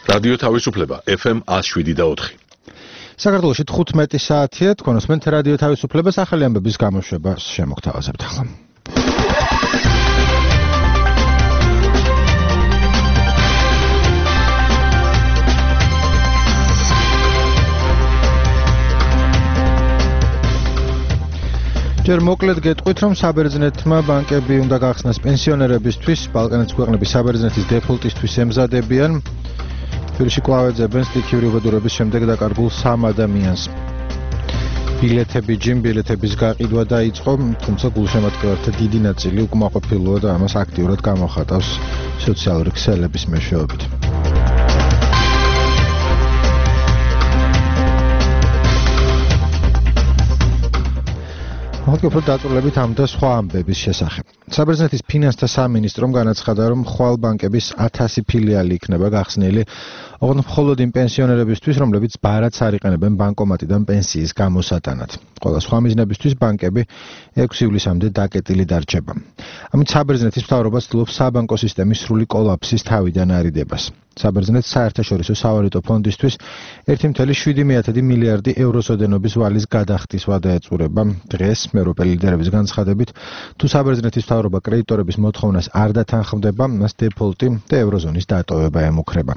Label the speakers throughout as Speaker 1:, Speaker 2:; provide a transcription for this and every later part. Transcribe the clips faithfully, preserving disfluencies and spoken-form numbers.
Speaker 1: რადიო თავისუფლება ეფ ემ one oh seven და four.
Speaker 2: საქართველოში თხუთმეტი საათია, თქვენ უსმენთ რადიო თავისუფლებას, ახალი ამბების გამოშვებას შემოგთავაზებთ ახლა. ჯერ მოკლედ გეტყვით, რომ საბერძნეთმა ბანკები უნდა გახსნას პენსიონერებისთვის, ბალკანეთის ქვეყნების საბერძნეთის დეფოლტისთვის ემზადებიან. თბილისში კვლავ ეძებენ სტიქიური უბედურების შემდეგ დაკარგულ სამ ადამიანს. ბილეთები ჯიმ ბილეთების გაყიდვა დაიწყო, თუმცა გულშემატკივართა დიდი ნაწილი უკმაყოფილოა და ამას აქტიურად გამოხატავს სოციალური ქსელების მეშვეობით. მოკლედ დაწვრილებით ამ და სხვა ამბების შესახებ. საბერძნეთის ფინანსთა სამინისტრომ განაცხადა, რომ ხვალ ბანკების ათასი ფილიალი იქნება გახსნილი, ოღონდ მხოლოდ იმ პენსიონერებისთვის, რომლებიც ბარათს არ იყენებენ ბანკომატიდან პენსიის გამოსატანად. ყველა სხვა მიზნებისთვის ბანკები ექვსი ივლისამდე დაკეტილი დარჩება. ამით საბერძნეთის მთავრობა ცდილობს საბანკო სისტემის სრული კოლაფსის თავიდან არიდებას. საბერძნეთს საერთაშორისო სავალუტო ფონდისთვის ერთი კoma შვიდი მილიარდი ევროს ოდენობის ვალის გადახდის ვადა ეწურება. დღეს ევროპელი ლიდერების განცხადებით, თუ საბერძნეთის მთავრობა კრედიტორების მოთხოვნას არ დათანხმდება, მას დეფოლტი და ევროზონის დატოვება ემუქრება.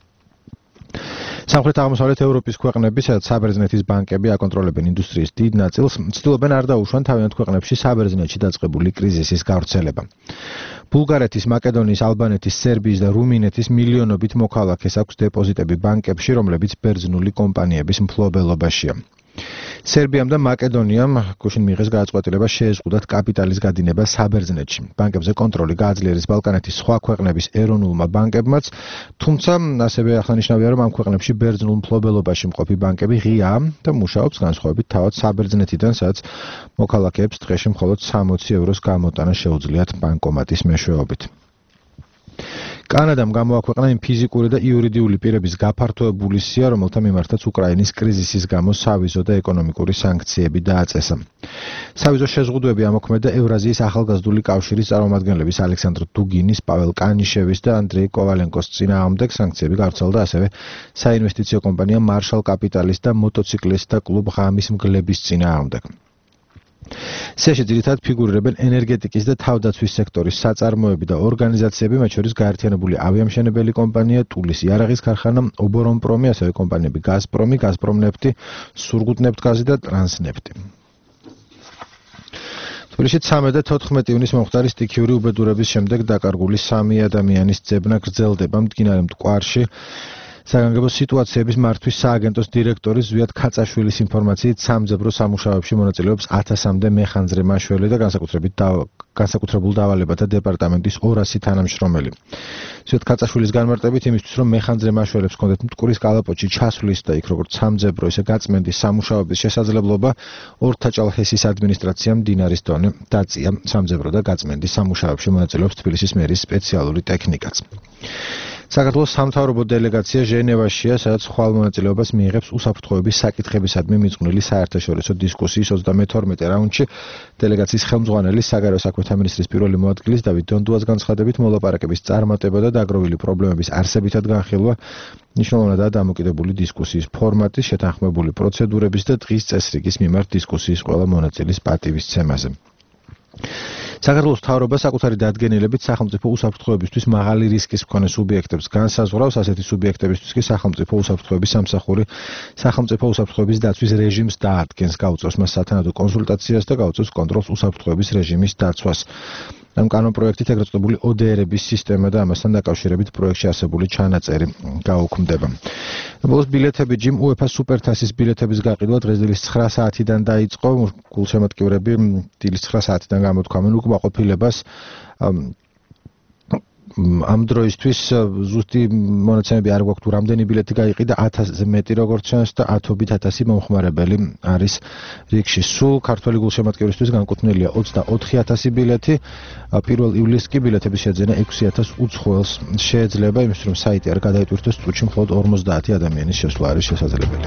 Speaker 2: სამხრეთ აღმოსავლეთ ევროპის ქვეყნები, სადაც საბერძნეთის ბანკები აკონტროლებენ ინდუსტრიის დიდ ნაწილს, ცდილობენ არ დაუშვან თავიანთ ქვეყნებში საბერძნეთში დაწყებული კრიზისის გავრცელება. ბულგარეთის, მაკედონიის, ალბანეთის, სერბიის და რუმინეთის მილიონობით მოქალაქეს აქვს დეპოზიტები ბანკებში, რომლებიც ბერძნული კომპანიების მფლობელობაშია. სერბიამ და მაკედონიამ გუშინ მიიღეს გადაწყვეტილება შეეზღუდათ კაპიტალის გადინება საბერძნეთში. ბანკებზე კონტროლი გააძლიერეს ბალკანეთის სხვა ქვეყნების ეროვნულმა ბანკებმაც, თუმცა ასევე აღსანიშნავია, რომ ამ ქვეყნებში ბერძნულ მფლობელობაში მყოფი ბანკები ღიაა და მუშაობს განსხვავებით თავად საბერძნეთიდან, სადაც მოქალაქეებს დღეში მხოლოდ სამოცი ევროს გამოტანა შეუძლიათ ბანკომატის მეშვეობით. კანადამ გამოაქვეყნა იმ ფიზიკური და იურიდიული პირების გაფართოებული სია, რომელთა მიმართაც უკრაინის კრიზისის გამო სავიზო და ეკონომიკური სანქციები დააწესა. სავიზო შეზღუდვები ამოქმედა ევრაზიის ახალგაზრდული კავშირის წარმომადგენლების ალექსანდრ დუგინის, პაվել კანიშევის და ანდრეი კოვალენკოს წინააღმდეგ სანქციები გავრცელდა ასევე საინვესტიციო კომპანია მარშალ კაპიტალის და მოტოციკლისტთა კლუბ ღამის მგლების წინააღმდეგ. სიაში ძირითადად ფიგურირებენ ენერგეტიკის და თავდაცვის სექტორის საწარმოები და ორგანიზაციები, მათ შორის გაერთიანებული ავიამშენებელი კომპანია, ტულის იარაღის ქარხანა, ობორონპრომი, ასევე კომპანიები გაზპრომი, გაზპრომნეფტი, სურგუტნეფტგაზი და ტრანსნეფტი. თბილისში ცამეტი და თოთხმეტი ივნის მომხდარი სტიქიური უბედურების შემდეგ დაკარგული სამი ადამიანის ძებნა გრძელდება მდგინარე მტკვარში. საგანგებო სიტუაციების მართვის სააგენტოს დირექტორის ზვიად ქაწაშვილის ინფორმაციით სამძებრო სამუშაოებში მონაწილეობს ათასამდე მეხანძრე მაშველი და განსაკუთრებით განსაკუთრებულ დავალებათა დეპარტამენტის ორასი თანამშრომელი. ზვიად ქაწაშვილის განმარტებით იმისთვის, რომ მეხანძრე მაშველებს ჰქონდეთ მტკვრის კალაპოტში ჩასვლის და იქ როგორც სამძებრო, ისე გაწმენდის სამუშაოების შესაძლებლობა, ორთაჭალ ჰესის ადმინისტრაციამ მდინარის დონე დაწია სამძებრო და გაწმენდის სამუშაოებში მონაწილეობს თბილისის მერის სპეციალური ტექნიკაც. საქართველოს სამთავრობო დელეგაცია ჟენევაშია, სადაც ხვალ მონაწილეობას მიიღებს უსაფრთხოების საკითხებისადმი მიძღვნილი საერთაშორისო დისკუსიის ოცდამეთორმეტე რაუნდში. დელეგაციის ხელმძღვანელი საგარეო საქმეთა მინისტრის პირველი მოადგილის დავით დონდუას განცხადებით, მოლაპარაკების წარმატება და დაგროვილი პრობლემების არსებითად განხილვა მნიშვნელოვნადაა დამოკიდებული დისკუსიის ფორმატის, შეთანხმებული პროცედურების და დღის წესრიგის მიმართ დისკუსიის ყველა მონაწილის პატივისცემაზე. საქართველოს მთავრობა საკუთარი დადგენილებით სახელმწიფო უსაფრთხოებისთვის მაღალი რისკის მქონე სუბიექტებს განსაზღვრავს, ასეთი სუბიექტებისთვის კი სახელმწიფო უსაფრთხოების სამსახური სახელმწიფო უსაფრთხოების დაცვის რეჟიმს დაადგენს, გაუწევს მას სათანადო კონსულტაციას და გაუწევს კონტროლს უსაფრთხოების რეჟიმის დაცვას. ამ კანონპროექტით ეგრეთ წოდებული ო დე ერების სისტემა და ამასთან დაკავშირებით პროექტში არსებული ჩანაწერი გაუქმდება. ბოლოს ბილეთები ჯიმ უეფა სუპერთასის ბილეთების გაყიდვა დღეს დილის ცხრა საათიდან დაიწყო. გულშემატკივრები დილის ცხრა საათიდან გამოთქვამენ უკმაყოფილებას. ამ დროისთვის ზუსტი მონაცემები არ გვაქვს, თუ რამდენი ბილეთი გაიყიდა, ათასზე მეტი როგორც ჩანს და ათობით ათასი მომხმარებელი არის რიგში. სულ ქართველი გულშემატკივრისთვის განკუთვნილია ოცდაოთხი ათასი ბილეთი. პირველ ივლისს კი ბილეთების შეძენა ექვსი ათას უცხოელს შეეძლება, იმისთვის რომ საიტი არ გადაიტვირთოს, წუთში მხოლოდ ორმოცდაათი ადამიანის შესვლა არის შესაძლებელი.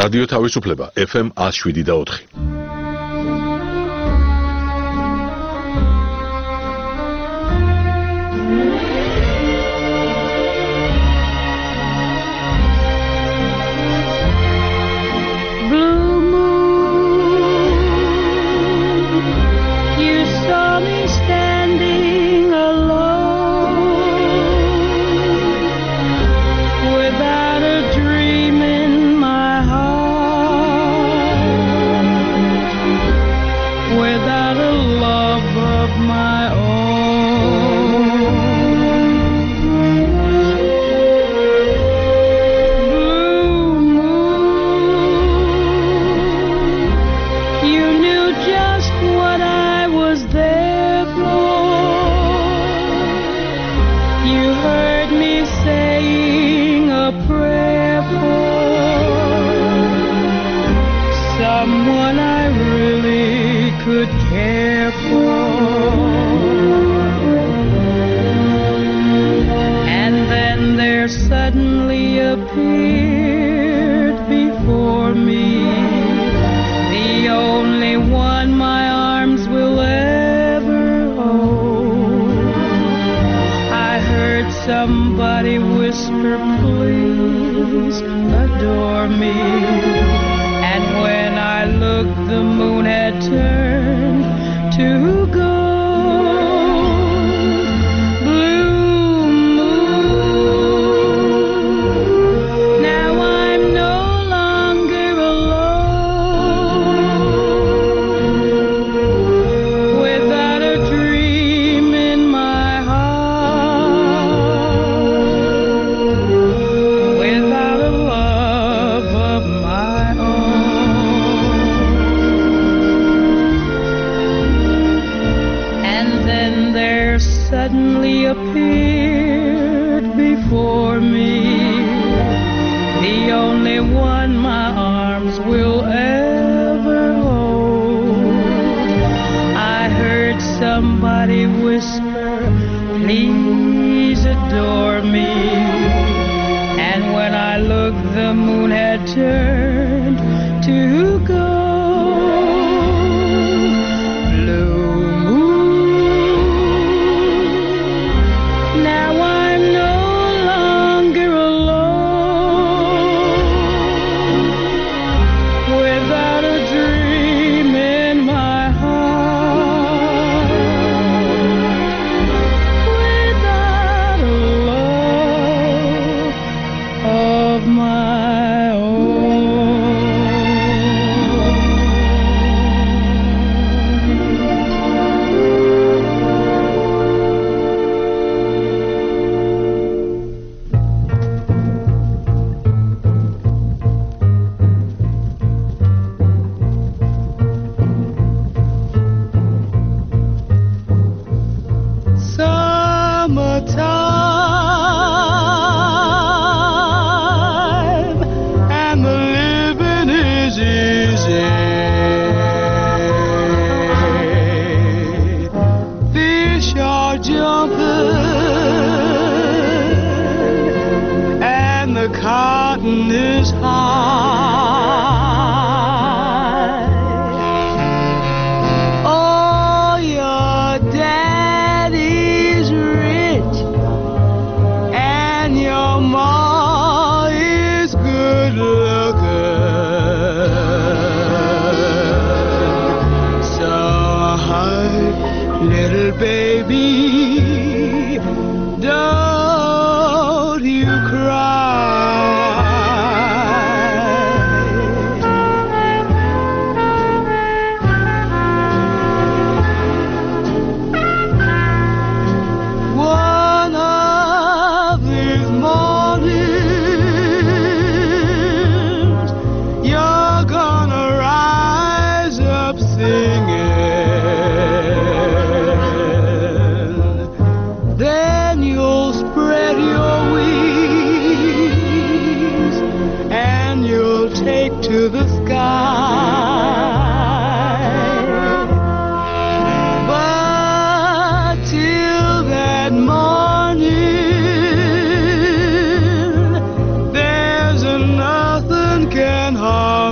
Speaker 1: რადიო თავისუფლება F M one oh seven და four.
Speaker 3: Somebody whisper, please adore me. And when I looked, the moon had turned to gold. Blue moon, now I'm no longer alone. Without a dream in my heart, without a love of my own. And then there suddenly appeared before me the only one my arms will ever hold. I heard somebody whisper, please adore me. And when I looked, the moon had turned to gold. Blue moon, now I'm no longer alone. Without a dream in my heart, without a love of my own. Summertime, and the living is easy. Fish are jumping, and the cotton is high. Oh, your daddy's rich, and your ma is good looking. So, hi, little baby, don't you cry. One of these mornings, you're gonna rise up singing. Then you'll spread your wings, and you'll take to the sky. But till that morning, there's nothing can harm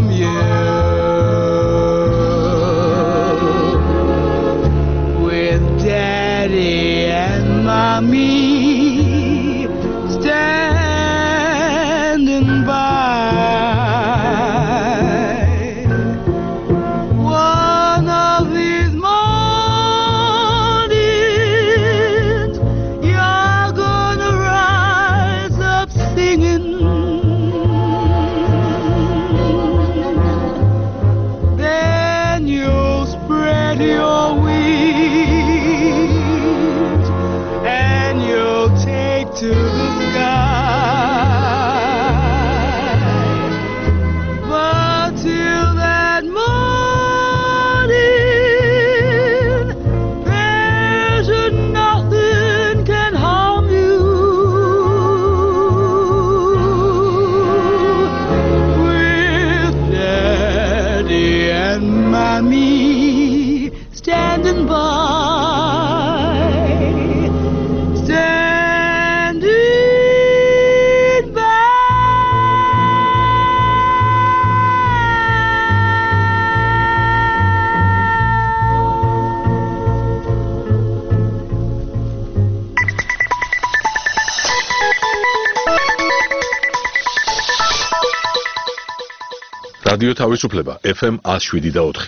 Speaker 3: by me, standing by, standing by.
Speaker 1: რადიო თავისუფლება F M one oh seven და four.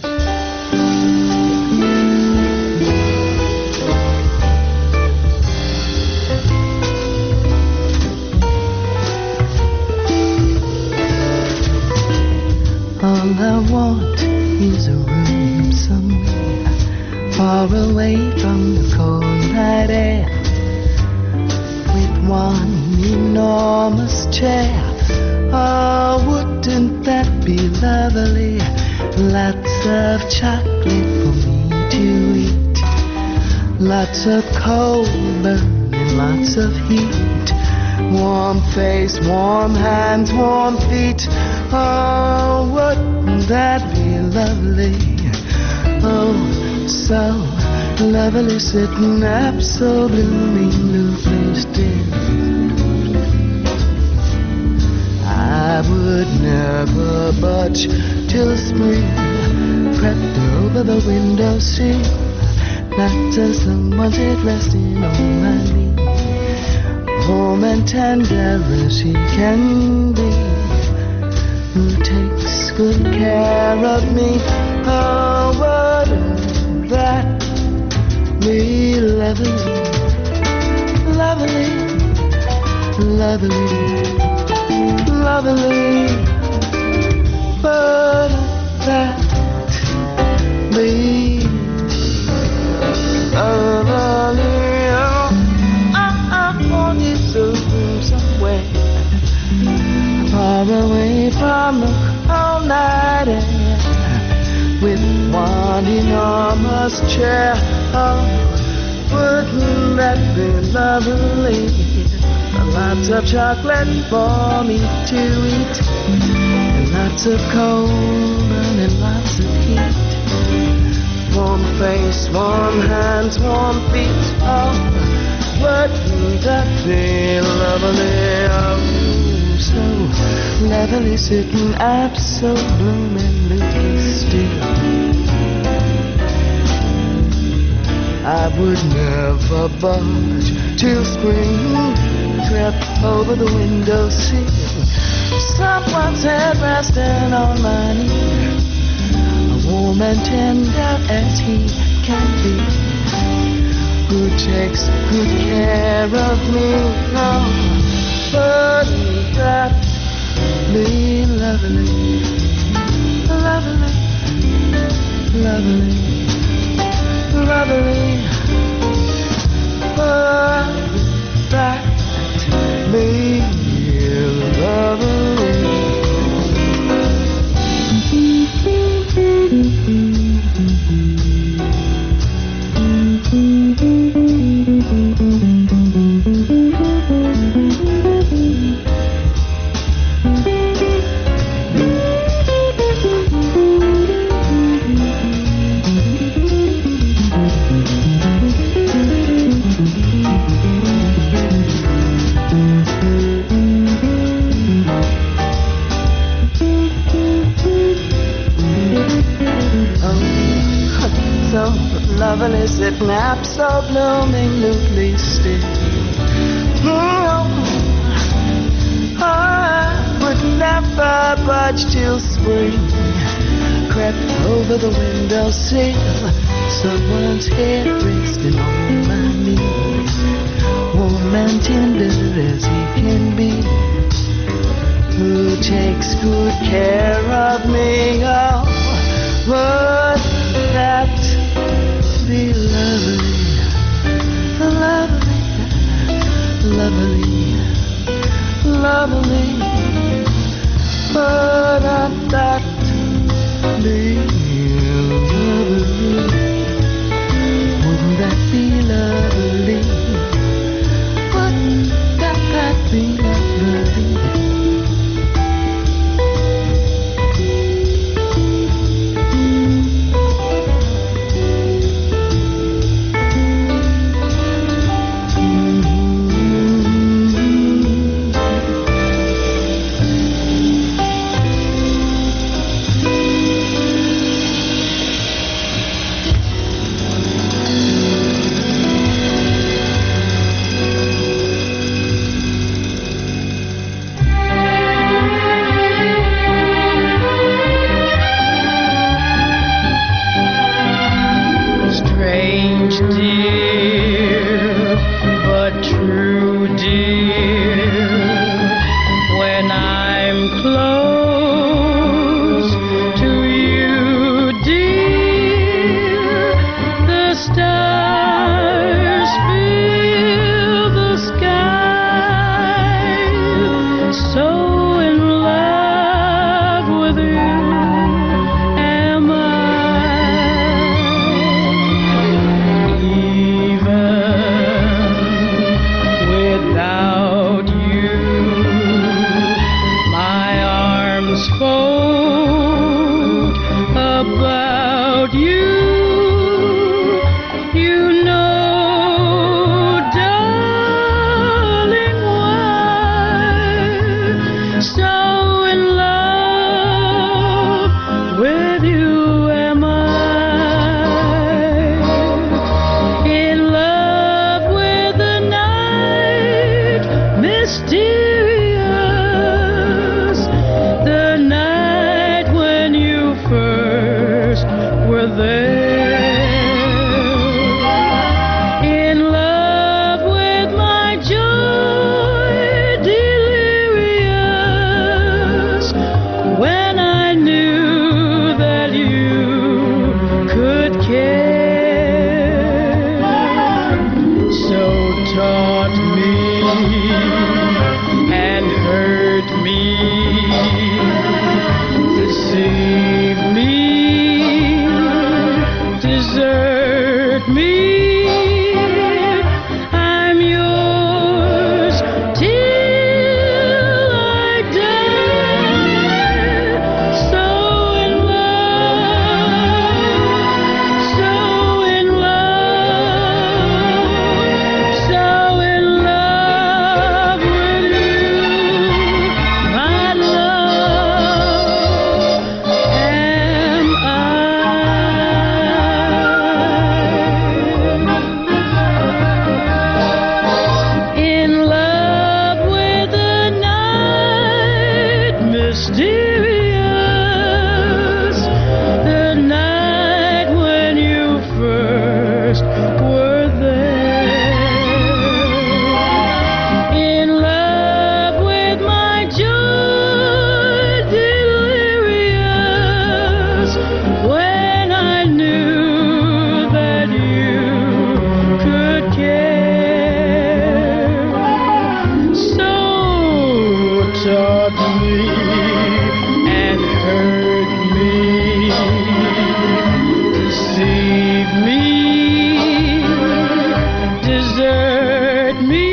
Speaker 4: All I want is a room somewhere far away from the cold night air, with one enormous chair. Oh, wouldn't that be lovely? Lots of chocolate for me to eat, lots of coal burning, lots of heat, warm face, warm hands, warm feet. Oh, wouldn't that be lovely? Oh, so lovely, sitting absolutely still. I would never budge till spring crept over the windowsill, not till someone's head resting on my knee, warm and tender as he can be, who takes good care of me. Oh, wouldn't that be lovely, lovely, lovely, lovely, but that be lovely. Oh, I, I want you to somewhere far away from the cold night air, with one enormous chair. Oh, wouldn't that be lovely? Lots of chocolate for me to eat, and lots of coal and lots of heat, warm face, warm hands, warm feet. Oh, wouldn't that be lovely? Oh, so lovely, sitting absolutely still. I would never budge till spring crept over the windowsill, someone's head resting on my knee, warm and tender as he can be, who takes good care of me. Oh, wouldn't that be lovely, lovely, lovely, lovely, wouldn't that be lovely? Lovely, sitting absolutely still. Oh, I would never budge till spring crept over the windowsill, someone's head resting on my knee, warm and tender as he can be, who takes good care of me. Oh, would that be lovely, lovely, lovely, lovely, but not that be lovely? Wouldn't that be lovely? Wouldn't that, that be lovely?
Speaker 3: about you. You know, darling, why so in love with you am I. In love with the night, mysterious, the night when you first were there. In love with my joy delirious, when I knew that you could care. So taught me and hurt me, deceive me, desert me. I'm yours till I die. So in love, so in love, so in love with you, my love, am I. In love with the night, mysterious, the night when you first were there. In love with my joy delirious, when I knew that you could care. So taught me and hurt me, deceive me, desert me.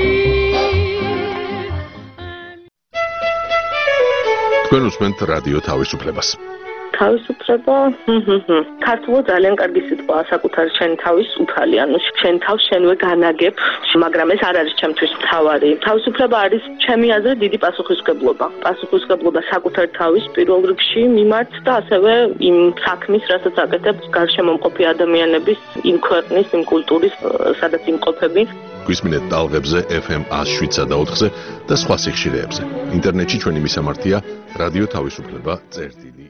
Speaker 1: თქვენ უსმენთ რადიო თავისუფლებას.
Speaker 5: თავისუფლება, ქართულად ძალიან კარგი სიტყვაა საკუთარი შენი თავის უფალი, ანუ შენ თავს შენვე განაგებ, მაგრამ ეს არ არის ჩემთვის მთავარი. თავისუფლება არის ჩემი აზრით დიდი პასუხისმგებლობა. პასუხისმგებლობა საკუთარი თავის პირველ რიგში მიმართ და ასევე იმ საქმის, რასაც აკეთებს გარშემო მყოფი ადამიანების, იმ ქვეყნის, იმ კულტურის, სადაც იმყოფები.
Speaker 1: გვისმინეთ ტალღებზე ეფ ემ one oh seven და ოთხზე და სხვა სიხშირეებზე. ინტერნეტში ჩვენი მისამართია რადიო თავისუფლება წერტილი.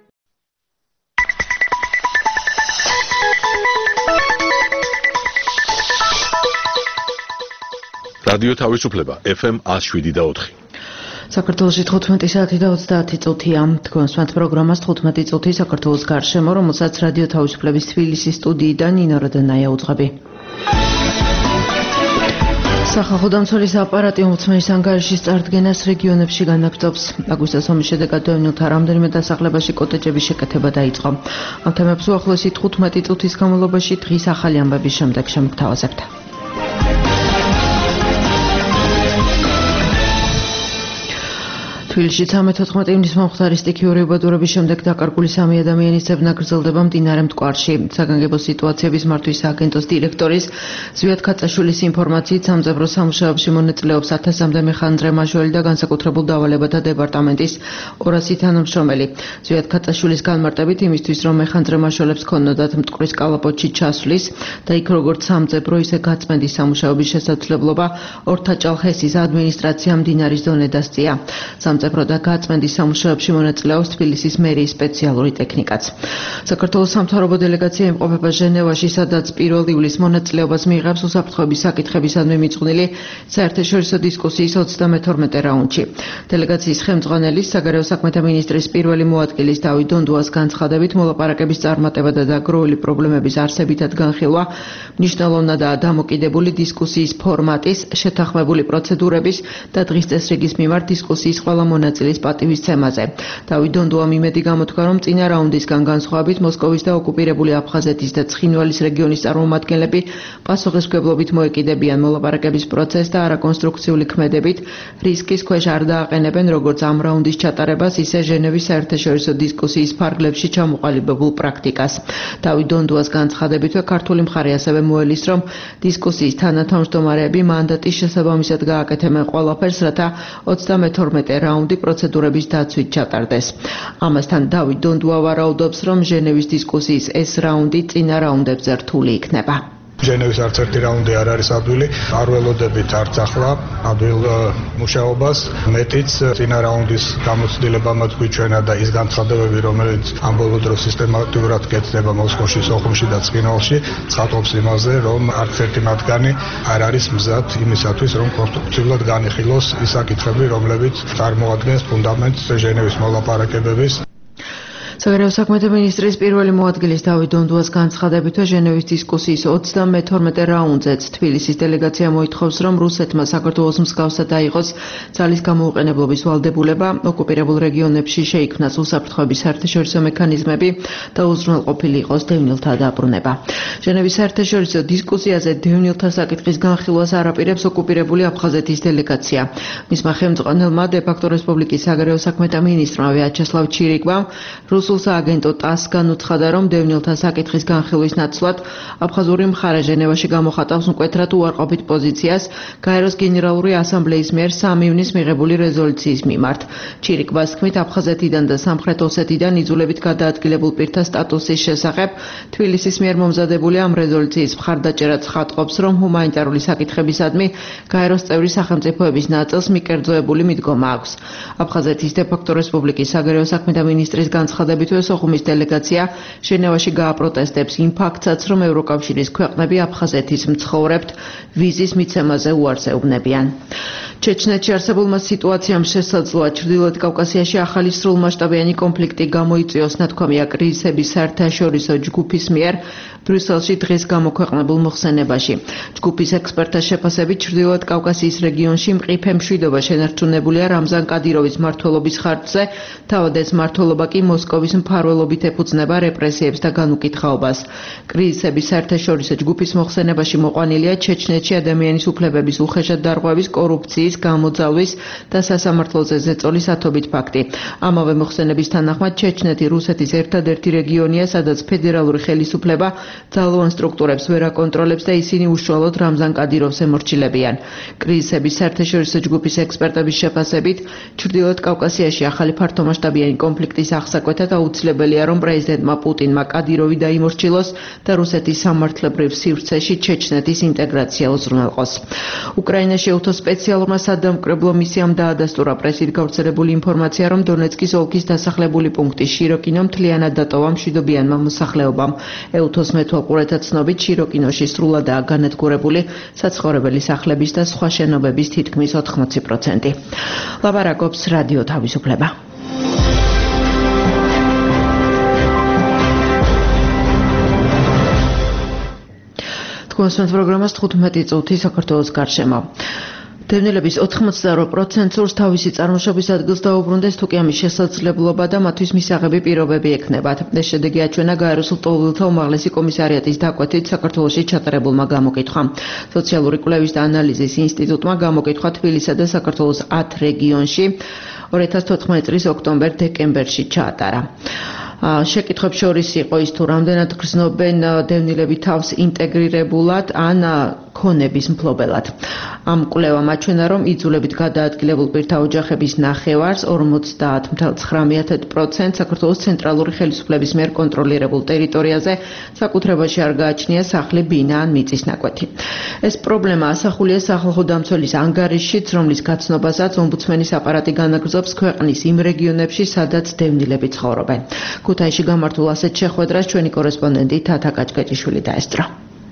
Speaker 1: რადიო თავისუფლება ეფ ემ one oh seven და ოთხი.
Speaker 6: საქართველოში თხუთმეტი საათი და ოცდაათი წუთია. თქვენ სვანთ პროგრამას თხუთმეტი წუთი საქართველოს გარშემო, რომელსაც რადიო თავისუფლების თბილისის სტუდიიდან ნინო როდანაია უძღვები. სახალხო დამცველის აპარატი ომბუდსმენის ანგარიშის წარდგენას რეგიონებში განაგრძობს. აგვისტოს ომის შედეგად დევნილთა რამდენიმე დასახლებაში კოტეჯების შეკეთება დაიწყო. ამ თემებს უახლოესი თხუთმეტი წუთის განმავლობაში დღის ახალი ამბების შემდეგ შემოგთავაზებთ. თბილისში ცხრამეტ-თოთხმეტი ივნის მომხდარი სტიქიური უბედურების შემდეგ დაკარგული სამი ადამიანის ძებნა გრძელდება მდინარე მტკვარში. საგანგებო სიტუაციების მართვის სააგენტოს დირექტორის ზვიად ქაწაშვილის ინფორმაციით სამძებრო სამუშაოებში მონაწილეობს ათასამდე მეხანძრე მაჟველი და განსაკუთრებულ დავალებათა დეპარტამენტის ორასი თანამშრომელი. ზვიად ქაწაშვილის განმარტებით იმისთვის, რომ მეხანძრე მაჟველებს ქონოდათ მტკვრის კალაპოტში ჩასვლის და იქ როგორც სამძებრო, ისე გაწმენდის სამუშაოების შესაძლებლობა ორთაჭალხესის ადმინისტრაცია მდინარის ზონე დასწია. სამძებრო და გაწმენდის სამუშაოებში მონაწილეობს თბილისის მერიის სპეციალური ტექნიკაც. საქართველოს სამთავრობო დელეგაცია იმყოფება ჟენევაში, სადაც პირველ ივლისს მონაწილეობას მიიღებს უსაფრთხოების საკითხებისადმი მიძღვნილი საერთაშორისო დისკუსიის ოცდამეთორმეტე რაუნდში. დელეგაციის ხელმძღვანელის, საგარეო საქმეთა მინისტრის პირველი მოადგილის დავით დონდუას განცხადებით, მოლაპარაკების წარმატება და დაგროვილი პრობლემების არსებითად განხილვა მნიშვნელოვნადაა დამოკიდებული დისკუსიის ფორმატის, შეთანხმებული პროცედურების და დღის წესრიგის მიმართ დისკუსიის ყველა მონაწილის პატივისცემაზე. დავით დონდუამ იმედი გამოთქვა, რომ წინა რაუნდისგან განსხვავებით მოსკოვის და ოკუპირებული აფხაზეთის და ცხინვალის რეგიონის წარმომადგენლები პასუხისმგებლობით მოეკიდებიან მოლაპარაკების პროცესს და არაკონსტრუქციული ქმედებით რისკის ქვეშ არ დააყენებენ როგორც ამ რაუნდის ჩატარებას, ისე ჟენევის საერთაშორისო დისკუსიის ფარგლებში ჩამოყალიბებულ პრაქტიკას. დავით დონდუას განცხადებითვე ქართული მხარე ასევე მოელის, რომ დისკუსიის თანათავმჯდომარეები მანდატის შესაბამისად გააკეთებენ ყველაფერს, რათა ოცდამეთორმეტე რაუნდი პროცედურების დაცვით ჩატარდეს. ამასთან დავით დონდუა ვარაუდობს, რომ ჟენევის დისკუსიის ეს რაუნდი წინა რაუნდებზე რთული იქნება.
Speaker 7: ჟენევის არც ერთი რაუნდი არ არის ადვილი, არ ველოდებით არც ახლა ადვილ მუშაობას, მეტიც წინა რაუნდის გამოცდილებამაც გვიჩვენა და ის განცხადებები, რომელიც ამ ბოლო დროს სისტემატურად კეთდება მოსკოვში, სოხუმში და ცხინვალში, ცხადყოფს იმაზე, რომ არც ერთი მათგანი არ არის მზად იმისათვის, რომ კონსტრუქციულად განიხილოს ის საკითხები, რომლებიც წარმოადგენს ფუნდამენტს ჟენევის მოლაპარაკებების.
Speaker 6: საგარეო საქმეთა მინისტრის პირველი მოადგილის დავით დონდუას განცხადებითვე ჟენევის დისკუსიის ოცდამეთორმეტე რაუნდზეც თბილისის დელეგაცია მოითხოვს, რომ რუსეთმა საქართველოს მსგავსად აიღოს ძალის გამოუყენებლობის ვალდებულება, ოკუპირებულ რეგიონებში შეიქმნას უსაფრთხოების საერთაშორისო მექანიზმები და უზრუნველყოფილი იყოს დევნილთა დაბრუნება. ჟენევის საერთაშორისო დისკუსიაზე დევნილთა საკითხის განხილვას არაპირებს ოკუპირებული აფხაზეთის დელეგაცია. მისმა ხელმძღვანელმა დე-ფაქტო რესპუბლიკის საგარეო საქმეთა მინისტრმა ვიაჩესლავ ჩირიკვამ რუსულ სააგენტო ტას განუცხადა, რომ დევნილთა საკითხის განხილვის ნაცვლად აფხაზური მხარე ჟენევაში გამოხატავს მკვეთრად უარყოფით პოზიციას გაეროს გენერალური ასამბლეის მიერ სამი ივნის მიღებული რეზოლუციის მიმართ. ჩირიკვას თქმით, აფხაზეთიდან და სამხრეთ ოსეთიდან იძულებით გადაადგილებულ პირთა სტატუსის შესახებ თბილისის მიერ მომზადებული ამ რეზოლუციის მხარდაჭერა ცხადყოფს, რომ ჰუმანიტარული საკითხებისადმი გაეროს წევრი სახელმწიფოების ნაწილს მიკერძოებული მიდგომა აქვს. აფხაზეთის დე-ფაქტო რესპუბლიკის საგარეო საქმეთა მინისტრის განცხადება სოხუმის დელეგაცია ჟენევაში გააპროტესტებს იმ ფაქტსაც, რომ ევროკავშირის ქვეყნები აფხაზეთის მცხოვრებთ ვიზის მიცემაზე უარს ეუბნებიან. ჩეჩნეთში არსებულმა სიტუაციამ შესაძლოა ჩრდილოეთ კავკასიაში ახალი სრულმასშტაბიანი კონფლიქტი გამოიწვიოს, ნათქვამია კრიზისების საერთაშორისო ჯგუფის მიერ ბრიუსელში დღეს გამოქვეყნებულ მოხსენებაში. ჯგუფის ექსპერტთა შეფასებით ჩრდილოეთ კავკასიის რეგიონში მყიფე მშვიდობა შენარჩუნებულია რამზან კადიროვის მმართველობის ხარჯზე, თავად ეს მმართველობა კი მოსკოვის მფარველობით ეფუძნება რეპრესიებს და განუკითხაობას. კრიზისების საერთაშორისო ჯგუფის მოხსენებაში მოყვანილია ჩეჩნეთში ადამიანის უფლებების უხეშად დარღვევის, კორუფციის, გამოძალვის და სასამართლოზე ზეწოლის ათობით ფაქტი. ამავე მოხსენების თანახმად ჩეჩნეთი რუსეთის ერთადერთი რეგიონია, სადაც ფედერალური ხელისუფლება ძალოვან სტრუქტურებს ვერ აკონტროლებს და ისინი უშუალოდ რამზან კადიროვს ემორჩილებიან. კრიზისების საერთაშორისო ჯგუფის ექსპერტების შეფასებით, ჩრდილოეთ კავკასიაში ახალი ფართომასშტაბიანი კონფლიქტის აღსაკვეთად აუცილებელია, რომ პრეზიდენტმა პუტინმა კადიროვი დაიმორჩილოს და რუსეთის სამართლებრივ სივრცეში ჩეჩნეთის ინტეგრაცია უზრუნველყოს. უკრაინაში ევთო სპეციალურმა სადამკვირვებლო მისიამ დაადასტურა პრესით გავრცელებული ინფორმაცია, რომ დონეცკის ოლქის დასახლებული პუნქტი შიროკინო მთლიანად დატოვა მშვიდობიანმა მოსახლეობამ. ევთოს მეთვალყურეთა ცნობით შიროკინოში სრულადაა განადგურებული საცხოვრებელი სახლების და სხვა შენობების თითქმის ოთხმოცი პროცენტი. ლაპარაკობს რადიო თავისუფლება. კონსულტ პროგრამას თხუთმეტი წუთი საქართველოს გარშემო. დევნილების ოთხმოცდაორი პროცენტს სურს თავისი წარმოშობის ადგილს დაუბრუნდეს, თუ კი ამის შესაძლებლობა და მათთვის მისაღები პირობები ექნებათ. ეს შედეგი აჩვენა გაეროს ლტოლვილთა უმაღლესი კომისარიატის დაკვეთით საქართველოში ჩატარებულმა გამოკითხვამ. სოციალური კვლევის და ანალიზის ინსტიტუტმა გამოკითხვა თბილისსა და საქართველოს ათ რეგიონში ორი ათას თოთხმეტი წლის ოქტომბერ-დეკემბერში ჩაატარა. შეკითხვებს შორის იყო ის, თუ რამდენად გრძნობენ დევნილები თავს ინტეგრირებულად ან ქონების მფლობელად. ამ კვლევამ აჩვენა, რომ იძულებით გადაადგილებულ პირთა ოჯახების ნახევარს ორმოცდაათ целых ცხრამეტ პროცენტს საქართველოს ცენტრალური ხელისუფლების მიერ კონტროლირებულ ტერიტორიაზე საკუთრებაში არ გააჩნია სახლი, ბინა ან მიწის ნაკვეთი. ეს პრობლემა ასახულია სახალხო დამცველის ანგარიშშიც, რომლის გაცნობასაც ომბუდსმენის აპარატი განაგრძობს ქვეყნის იმ რეგიონებში, სადაც დევნილები ცხოვრობენ. ქუთაისში გამართულ ასეთ შეხვედრას ჩვენი კორესპონდენტი თათა კაჭკაჭიშვილი დაესწრო.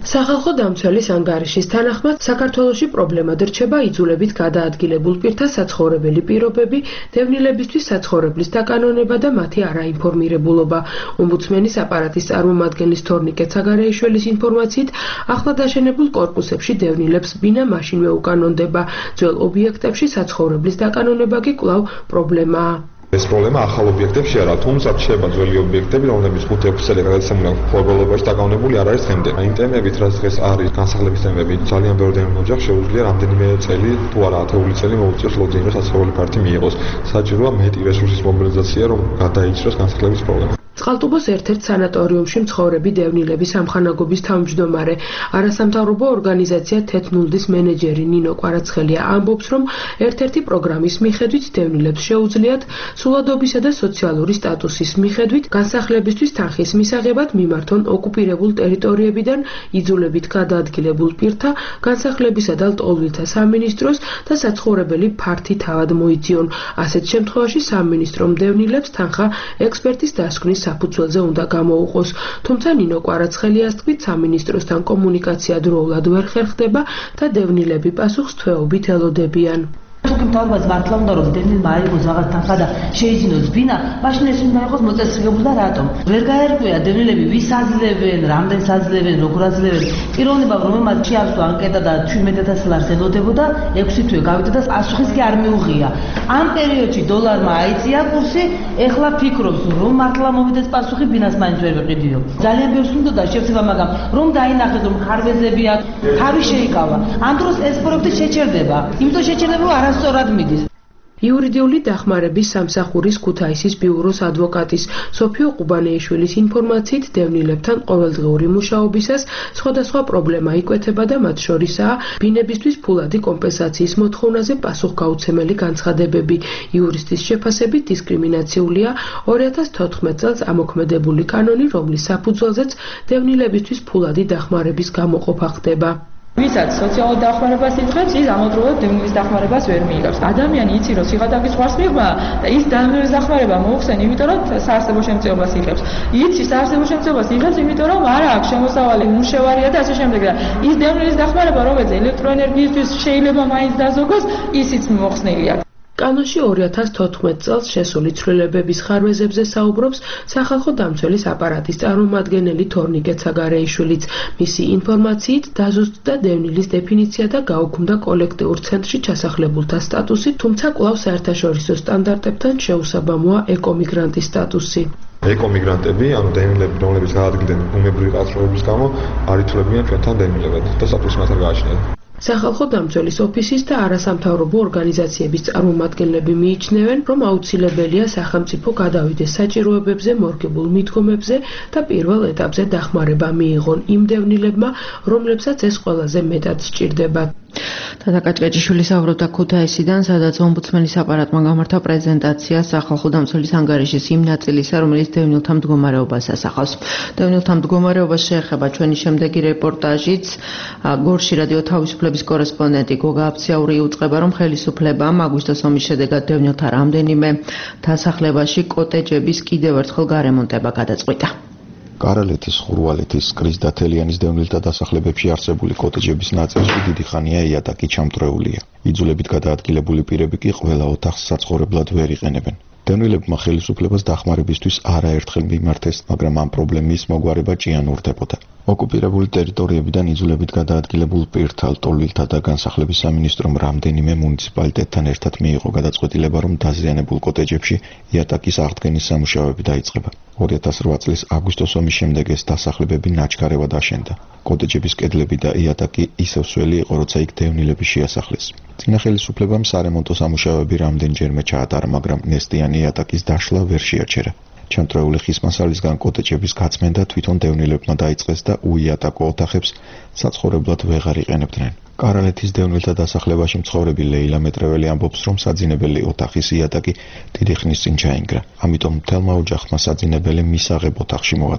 Speaker 8: სახალხო დამცველის ანგარიშის თანახმად საქართველოში პრობლემად რჩება იძულებით გადაადგილებულ პირთა საცხოვრებელი პირობები, დევნილებისთვის საცხოვრებლის დაკანონება და მათი არაინფორმირებულობა. ომბუდსმენის აპარატის წარმომადგენლის თორნიკე ცაგარეიშვილის ინფორმაციით, ახლად აშენებულ კორპუსებში დევნილებს ბინა მაშინვე უკანონდება. ძველ ობიექტებში საცხოვრებლის დაკანონება კი კვლავ პრობლემაა.
Speaker 9: ეს პრობლემა ახალ ობიექტებში არა, თუმცა რჩება ძველი ობიექტები, რომლებიც ხუთი ექვსი წელი გადაცემული აქვს ხორბალობაში დაკავებული არ არის დღემდე. იმ ტემებით, რაც დღეს არის განსახლების ტემები, ძალიან ბევრი დევნილ ოჯახს შეუძლია რამდენიმე წელი, თუ არა ათეული წელი მოუწიოს ლოძინი, რომ საცხოვრებელი ფართი მიიღოს. საჭიროა მეტი რესურსის მობილიზაცია, რომ გადაიჭროს განსახლების პრობლემა.
Speaker 8: წყალტუბოს ერთ-ერთ სანატორიუმში მცხოვრები დევნილების სამხანაგობის თავმჯდომარე, არასამთავრობო ორგანიზაცია თეთნულდის მენეჯერი ნინო კვარაცხელია ამბობს, რომ ერთ-ერთი პროგრამის მიხედვით დევნილებს შეუძლიათ სულადობისა და სოციალური სტატუსის მიხედვით განსახლებისთვის თანხის მისაღებად მიმართონ ოკუპირებულ ტერიტორიებიდან იძულებით გადაადგილებულ პირთა განსახლებისა და ლტოლვილთა სამინისტროს და საცხოვრებელი ფართი თავად მოიძიონ. ასეთ შემთხვევაში სამინისტრომ დევნილებს თანხა ექსპერტის დასკვნის საფუძველზე უნდა გამოუყოს, თუმცა ნინო კვარაცხელიას თქმით, სამინისტროსთან კომუნიკაცია დროულად ვერ ხერხდება და დევნილები პასუხს თვეობით ელოდებიან.
Speaker 10: თუკი მთავრობას მართლა უნდა რომ დევნილმა აიღოს რაღაც თანხა და შეიძინოს ბინა, მაშინ ეს უნდა იყოს მოწესრიგებული და რატომ? ვერ გაერკვია დევნილები ვის აძლევენ, რამდენს აძლევენ, როგორ აძლევენ. პიროვნება რომელმაც შეავსო ანკეტა და თერთმეტ ათას ლარს ელოდებოდა, ექვსი თვე გავიდა და პასუხის კი არ მიუღია. ამ პერიოდში დოლარმა აიწია კურსი, ეხლა ფიქრობს რომ მართლა მოვიდეს პასუხი, ბინას მაინც ვერ ვიყიდიო. ძალიან ბევრს უნდა შევცება, მაგრამ რომ დაინახეს რომ ხარვეზები აქვს, თავი შეიკავა. ამ დროს ეს პროექტი შეჩერდება. იმიტომ შეჩერდება რომ არა სწორად მიდის.
Speaker 8: იურიდიული დახმარების სამსახურის ქუთაისის ბიუროს ადვოკატის სოფიო ყუბანეიშვილის ინფორმაციით, დევნილებთან ყოველდღიური მუშაობისას სხვადასხვა პრობლემა იკვეთება და მათ შორისაა ბინებისთვის ფულადი კომპენსაციის მოთხოვნაზე პასუხგაუცემელი განცხადებები. იურისტის შეფასებით დისკრიმინაციულია ორი ათას თოთხმეტ წელს ამოქმედებული კანონი, რომლის საფუძველზეც დევნილებისთვის ფულადი დახმარების გამოყოფა ხდება.
Speaker 11: ვისაც სოციალურ დახმარებას იძლევს, ის ამავდროულად დევნილის დახმარებას ვერ მიიღებს. ადამიანი იცი, რომ სიღატაკის ზღვარს მიიღმა და ის დევნილის დახმარება მოუხსენ, იმიტომ რომ საარსებო შემწეობას იღებს. იცი საარსებო შემწეობას იღებს, იმიტომ რომ არა აქვს შემოსავალი, მუშევარია და ასე შემდეგ. და ის დევნილის დახმარება, რომელიც ელექტროენერგიისთვის შეიძლება მაინც დაზოგოს, ისიც მოხსნილია. კანონში ორი ათას თოთხმეტ წელს შესული ცვლილებების ხარვეზებზე საუბრობს სახალხო დამცველის აპარატის წარმომადგენელი თორნიკე ცაგარეიშვილიც. მისი ინფორმაციით დაზუსტდა დევნილის დეფინიცია და გაუქმდა კოლექტიურ ცენტრში ჩასახლებულთა სტატუსი, თუმცა კვლავ საერთაშორისო სტანდარტებთან შეუსაბამოა ეკომიგრანტის სტატუსი.
Speaker 9: ეკომიგრანტები, ანუ დევნილები, რომლებიც გაადგილდნენ ბუნებრივი ყალწრობების გამო, არ ითვლებიან ჩვენთან დევნილებად და სტატუსი მათ არ გააჩნიათ.
Speaker 8: სახალხო დამცველის ოფისის და არასამთავრობო ორგანიზაციების წარმომადგენლები მიიჩნევენ, რომ აუცილებელია სახელმწიფო გადავიდეს საჭიროებებზე, მორგებულ მიდგომებზე და პირველ ეტაპზე დახმარება მიიღონ იმ დევნილებმა, რომლებსაც ეს ყველაზე მეტად სჭირდება.
Speaker 6: თათა კაჭკაჭიშვილი საუბრობდა ქუთაისიდან, სადაც ომბუდსმენის აპარატმა გამართა პრეზენტაცია სახალხო დამცველის ანგარიშის იმ ნაწილისა, რომელიც დევნილთა მდგომარეობას ასახავს. დევნილთა მდგომარეობას შეეხება ჩვენი შემდეგი რეპორტაჟიც. გორში რადიო თავისუფლების კორესპონდენტი გოგა აფციაური იუწყება, რომ ხელისუფლებამ აგვისტოს ომის შედეგად დევნილთა რამდენიმე დასახლებაში კოტეჯების კიდევ ერთხელ გარემონტება გადაწყვიტა.
Speaker 12: კარალეთის, ხურვალეთის, კრის და თელიანის დევნილთა დასახლებებში არსებული კოტეჯების ნაწილში დიდი ხანია იატაკი ჩამწრეულია. იძულებით გადაადგილებული პირები კი ყველა ოთახს საცხოვრებლად ვერ იყენებენ. დევნილებმა ხელისუფლებას დახმარებისთვის არაერთხელ მიმართეს, მაგრამ ამ პრობლემის მოგვარება ჭიანურდებოდა. ოკუპირებული ტერიტორიებიდან იძულებით გადაადგილებულ პირთა, ლტოლვილთა და განსახლების სამინისტრომ რამდენიმე მუნიციპალიტეტთან ერთად მიიღო გადაწყვეტილება, რომ დაზიანებულ კოტეჯებში იატაკის აღდგენის სამუშაოები დაიწყება. ორი ათას რვა წლის აგვისტოს ომის შემდეგ ეს დასახლებები ნაჩქარევად აშენდა. კოტეჯების კედლები და იატაკი ისევ სველი იყო, როცა იქ დევნილები შეასახლეს. წინა ხელისუფლებამ სარემონტო სამუშაოები რამდენჯერმე ჩაატარა, მაგრამ ნესტიანი იატაკის დაშლა ვერ შეაჩერა. ჩამწრეული ხის მასალისგან კოტეჯების გაწმენდა თვითონ დევნილებმა დაიწყეს და უიატაკო ოთახებს საცხოვრებლად ვეღარ იყენებდნენ. კარალეთის დევნილთა დასახლებაში მცხოვრები ლეილა მეტრეველი ამბობს, რომ საძინებელი ოთახის იატაკი დიდი ხნის წინ ჩაინგრა. ამიტომ მთელმა ოჯახმა საძინებელი მისაღებ ოთახში მოაწყო.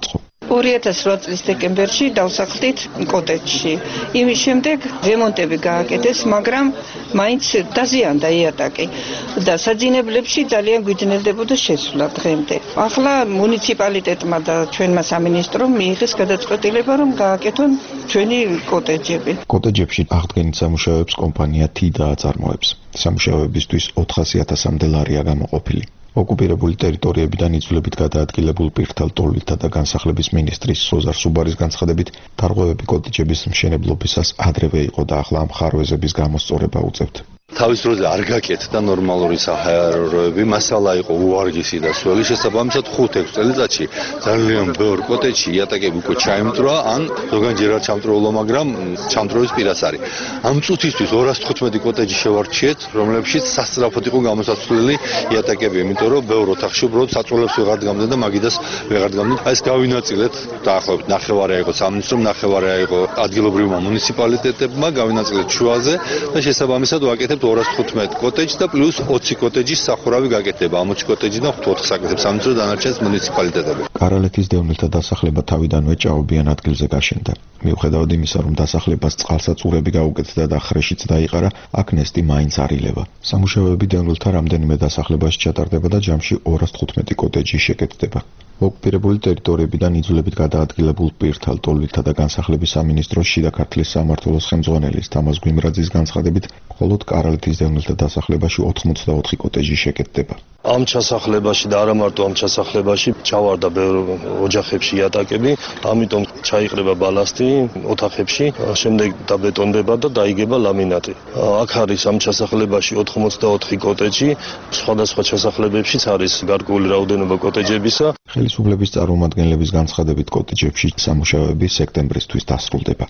Speaker 13: ორი ათას რვა წლის დეკემბერში დავსახლდით კოტეჯში. იმის შემდეგ რემონტები გააკეთეს, მაგრამ მაინც დაზიანდა იატაკი და საძინებლებში ძალიან გვიძნელდებოდა შესვლა დღემდე. ახლა მუნიციპალიტეტმა და ჩვენმა სამინისტრომ მიიღეს გადაწყვეტილება, რომ გააკეთონ ჩვენი კოტეჯები.
Speaker 12: კოტეჯებში აღდგენილ სამუშაოებს კომპანია თიდა აწარმოებს. სამუშაოებისთვის ოთხასი ათასამდე ლარია გამოყოფილი. ოკუპირებული ტერიტორიებიდან იძულებით გადაადგილებულ პირთა ტოლვილთა და განსახლების მინისტრის სოზარ სუბარის განცხადებით, დარღვევები კოტეჯების მშენებლობისას ადრევე იყო და ახლა მხარვეზების გამოსწორება უწევთ.
Speaker 14: თავის დროზე არ გაკეთდა ნორმალური საჰაეროები, მასალა იყო უარგისი და სველი, შესაბამისად ხუთ-ექვს წელიწადში ძალიან ბევრ კოტეჯში იატაკები უკვე ჩაიმტვრა, ან ზოგადად არ ჩამტვრეულა, მაგრამ ჩამტვრევის პირას არის. ამ წუთისთვის ორას თხუთმეტი კოტეჯი შევარჩიეთ, რომლებშიც სასწრაფოდ იყო გამოსაცვლელი იატაკები, იმიტომ რომ ბევრ ოთახში უბრალოდ საწოლებს ვეღარ დგამდნენ და მაგიდას ვეღარ დგამდნენ. აი ეს გავინაწილეთ, დაახლოებით ნახევარია იყო სამინისტრომ, ნახევარია იყო ადგილობრივმა მუნიციპალიტეტებმა, გავინაწილეთ შუაზე და შესაბამისად ვაკეთებთ ორას თხუთმეტი კოტეჯი და პლუს ოცი კოტეჯის სახურავი გაკეთდება. ამ ოცი კოტეჯიდან ოთხ აკეთებს სამინისტრო დანარჩენს მუნიციპალიტეტები.
Speaker 12: კარალეთის დევნილთა დასახლება თავიდანვე ჭაობიან ადგილზე გაშენდა. მიუხედავად იმისა, რომ დასახლებას წყალსაწურები გაუკეთდა და ხრეშიც დაიყარა, აქ ნესტი მაინც არ ილევა. სამუშაოები დევნილთა რამდენიმე დასახლებაში ჩატარდება და ჯამში ორას თხუთმეტი კოტეჯი შეკეთდება. ოკუპირებული ტერიტორიებიდან იძულებით გადაადგილებულ პირთა ტოლვილთა და განსახლების სამინისტროს შიდა ქართლის სამმართველოს ხელმძღვანელის თამაზ გვიმრაძის განცხადებით, მხოლოდ კარალეთის დევნილთა დასახლებაში ოთხმოცდაოთხი კოტეჯი შეკეთდება.
Speaker 15: ამ ჩასახლებაში და არა მარტო ამ ჩასახლებაში ჩავარდა ბევრ ოჯახებში იატაკები, ამიტომ ჩაიყრება ბალასტი ოთახებში, შემდეგ დაბეტონდება და დაიგება ლამინატი. აქ არის ამ ჩასახლებაში ოთხმოცდაოთხი კოტეჯი, სხვადასხვა ჩასახლებებშიც არის გარკვეული რაოდენობა კოტეჯებისა.
Speaker 12: ხელისუფლების წარმომადგენლების განცხადებით კოტეჯებში სამუშაოები სექტემბრისთვის დასრულდება.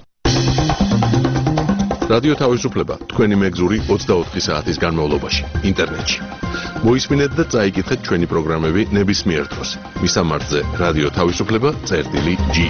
Speaker 1: რადიო თავისუფლება თქვენი მეგზური ოცდაოთხი საათის განმავლობაში ინტერნეტში. მოისმინეთ და წაიკითხეთ ჩვენი პროგრამები ნებისმიერ დროს. მისამართზე რადიო თავისუფლება წერტილი ჯი.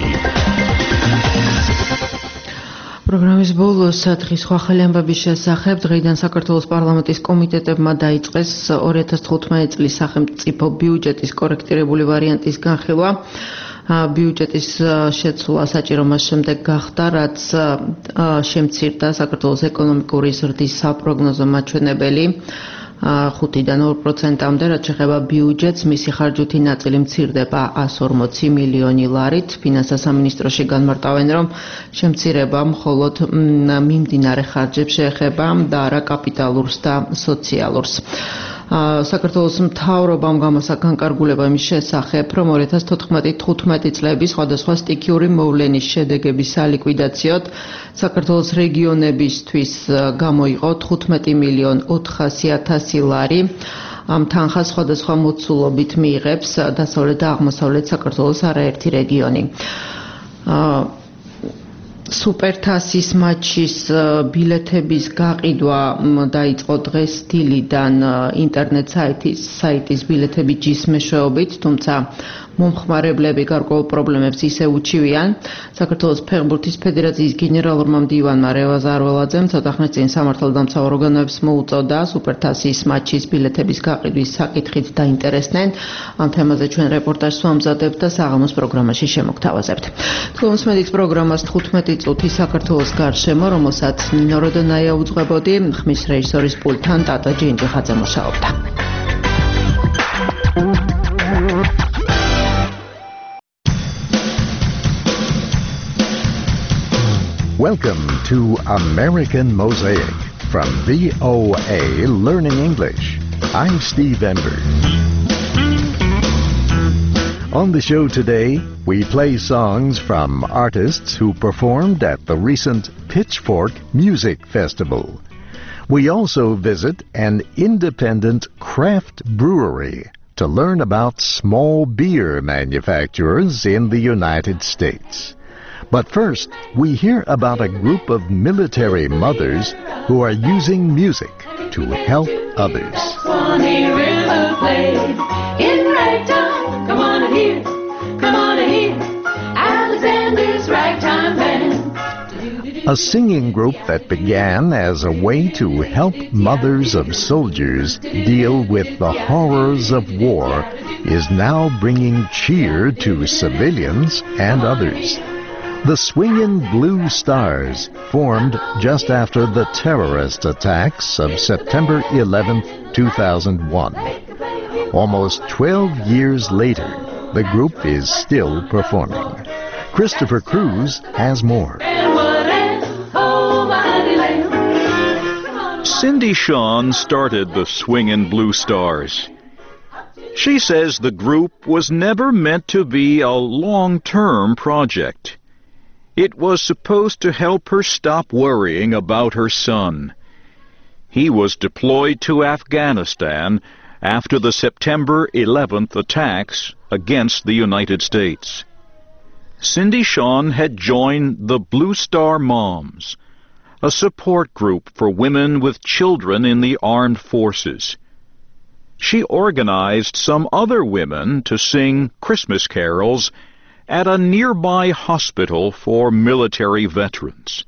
Speaker 6: პროგრამის ბოლოს სათხის სხვა ხელი ამბების შესახებ დღეიდან საქართველოს პარლამენტის კომიტეტებმა დაიწყეს ორი ათას თხუთმეტი წლის სახელმწიფო ბიუჯეტის კორექტირებული ვარიანტის განხილვა. ბიუჯეტის შეცვლა საჭირო მას შემდეგ გახდა, რაც შემცირდა საქართველოს ეკონომიკური ზრდის საპროგნოზო მაჩვენებელი ხუთიდან ორ პროცენტამდე, რაც შეეხება ბიუჯეტს, მისი ხარჯვითი ნაწილი მცირდება ასი ორმოცი მილიონი ლარით. ფინანსთა სამინისტროში განმარტავენ, რომ შემცირება მხოლოდ მიმდინარე ხარჯებს შეეხება და არა კაპიტალურს და სოციალურს. საქართველოს მთავრობამ გამოსცა განკარგულება იმის შესახებ, რომ ორი ათას თოთხმეტი თხუთმეტი წლების სხვადასხვა სტიქიური მოვლენის შედეგების სალიკვიდაციოდ საქართველოს რეგიონებისთვის გამოიყო თხუთმეტი მილიონი ოთხასი ათასი ლარი. ამ თანხას სხვადასხვა მოცულობით მიიღებს დასავლეთ და აღმოსავლეთ საქართველოს არაერთი რეგიონი. სუპერთასის მატჩის ბილეთების გაყიდვა დაიწყო დღეს დილიდან ინტერნეტ საიტის საიტის ბილეთები ჯის მეშვეობით, თუმცა მომხმარებლები გარკვეულ პრობლემებს ისე უჩივიან. საქართველოს ფეხბურთის ფედერაციის გენერალურმა მდივანმა რევაზ არველაძემ ცოტა ხნის წინ სამართალდამცავ ორგანოებს მოუწოდა სუპერთასის მატჩის ბილეთების გაყიდვის საკითხით დაინტერესდნენ. ამ თემაზე ჩვენ რეპორტაჟს ვამზადებთ და საღამოს პროგრამაში შემოგთავაზებთ. თლომსმედით პროგრამას თხუთმეტი წუთი საქართველოს გარშემო, რომელსაც ნინო როდონაია უძღვებოდი, ხმის რეჟისორის პულტთან ტატო ჯინჯიხაძე მუშაობდა.
Speaker 16: Welcome to American Mosaic from V O A Learning English. I'm Steve Ember. On the show today, we play songs from artists who performed at the recent Pitchfork Music Festival. We also visit an independent craft brewery to learn about small beer manufacturers in the United States. But first, we hear about a group of military mothers who are using music to help others.
Speaker 4: Swanee River played in ragtime. Come on and hear, come on and hear Alexander's ragtime band.
Speaker 16: A singing group that began as a way to help mothers of soldiers deal with the horrors of war is now bringing cheer to civilians and others. The Swingin' Blue Stars formed just after the terrorist attacks of September eleventh, two thousand one. Almost twelve years later, the group is still performing. Christopher Cruz has more.
Speaker 17: Cindy Shawn started the Swingin' Blue Stars. She says the group was never meant to be a long-term project. It was supposed to help her stop worrying about her son. He was deployed to Afghanistan after the September eleventh attacks against the United States. Cindy Shawn had joined the Blue Star Moms, a support group for women with children in the armed forces. She organized some other women to sing Christmas carols at a nearby hospital for military veterans.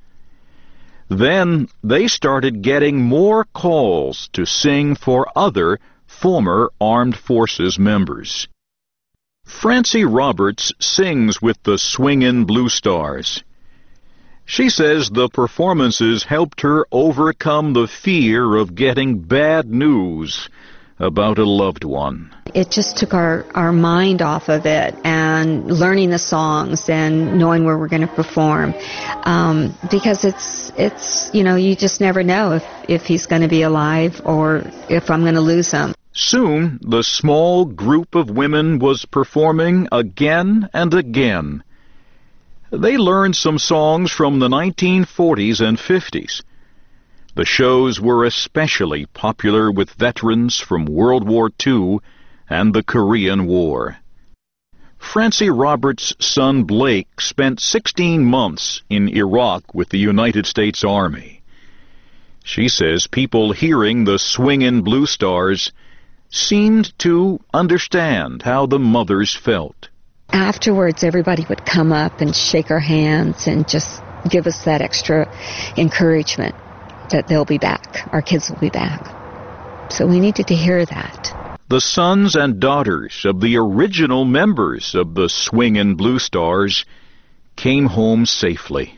Speaker 17: Then they started getting more calls to sing for other former armed forces members. Francie Roberts sings with the Swingin' Blue Stars. She says the performances helped her overcome the fear of getting bad news about a loved one.
Speaker 18: It just took our, our mind off of it and learning the songs and knowing where we're going to perform. Um, because it's, it's, you know, you just never know if, if he's going to be alive or if I'm going to lose him.
Speaker 17: Soon, the small group of women was performing again and again. They learned some songs from the nineteen forties and fifties. The shows were especially popular with veterans from World War Two and the Korean War. Francie Roberts' son Blake spent sixteen months in Iraq with the United States Army. She says people hearing the Swingin' Blue Stars seemed to understand how the mothers felt.
Speaker 18: Afterwards, everybody would come up and shake our hands and just give us that extra encouragement that they'll be back. Our kids will be back. So we needed to hear that.
Speaker 17: The sons and daughters of the original members of the Swingin' Blue Stars came home safely.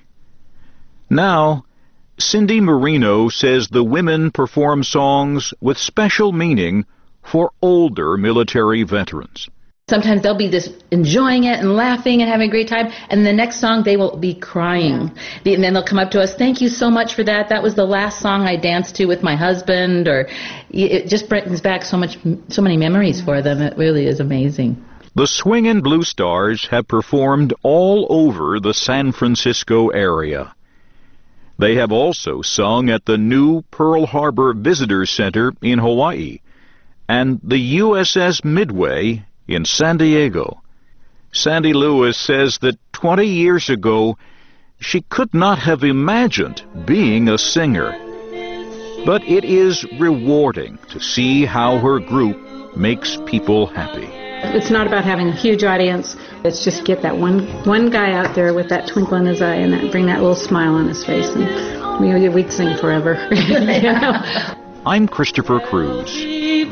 Speaker 17: Now, Cindy Marino says the women perform songs with special meaning for older military veterans.
Speaker 19: Sometimes they'll be just enjoying it and laughing and having a great time, and the next song they will be crying. And then they'll come up to us, thank you so much for that. That was the last song I danced to with my husband. Or it just brings back so much, so many memories for them. It really is amazing.
Speaker 17: The Swingin' Blue Stars have performed all over the San Francisco area. They have also sung at the new Pearl Harbor Visitor Center in Hawaii and the U S S Midway in San Diego. Sandy Lewis says that twenty years ago, she could not have imagined being a singer. But it is rewarding to see how her group makes people happy.
Speaker 20: It's not about having a huge audience. It's just get that one one guy out there with that twinkle in his eye and that, bring that little smile on his face. And we, we'd sing forever. You know?
Speaker 17: I'm Christopher Cruz.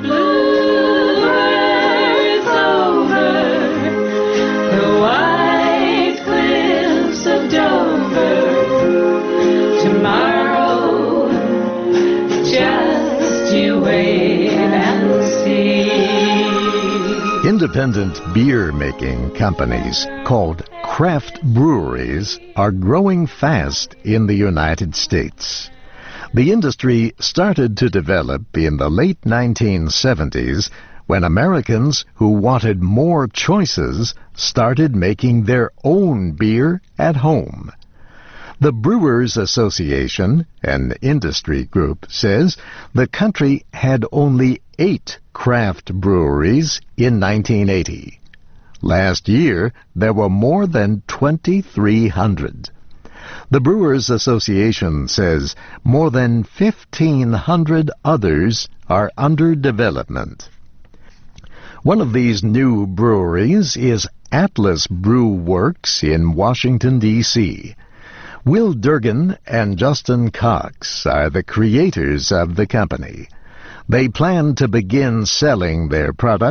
Speaker 16: Independent beer-making companies called craft breweries are growing fast in the United States. The industry started to develop in the late nineteen seventies when Americans who wanted more choices started making their own beer at home. The Brewers Association, an industry group, says the country had only eight craft breweries in nineteen eighty. Last year, there were more than twenty-three hundred. The Brewers Association says more than fifteen hundred others are under development. One of these new breweries is Atlas Brew Works in Washington, D C Will Durgan and Justin Cox are the creators of the company. They plan to begin selling their products